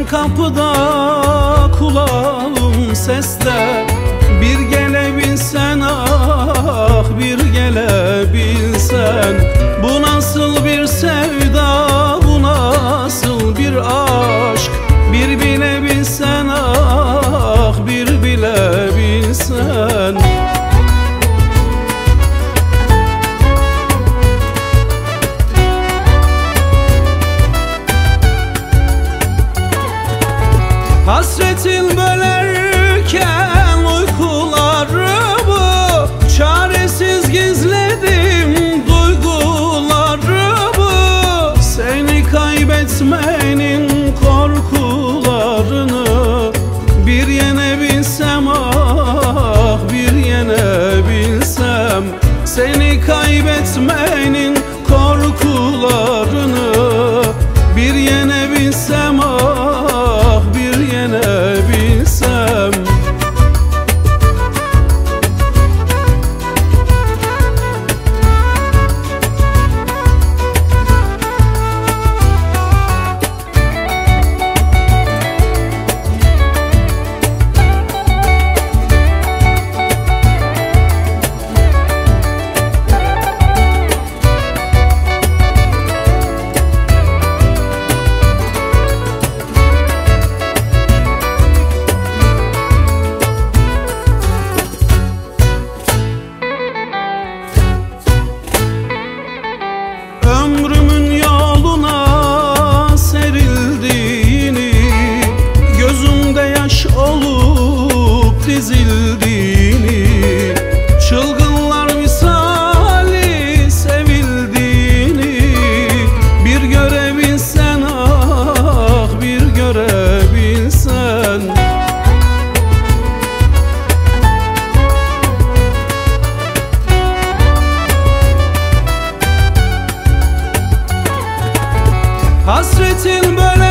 kapıda, kulağım seste. Bir gelebilsen, ah bir gelebilsen. Bu nasıl bir sevda, bu nasıl bir aşk. Bir bilebilsen, ah bir bilebilsen. Hasretin bölerken uykularımı, çaresiz gizledim duygularımı. Seni kaybetmenin korkularını bir yenebilsem, ah bir yenebilsem. Seni kaybetmenin korkularını bir yenebilsem, ah bir yenebilsem. Ömrümün yoluna serildiğini, gözümde yaş olup dizildiğini, çılgınlar misali sevildiğini bir görebilsen, ah bir görebilsen. Hasretin böyle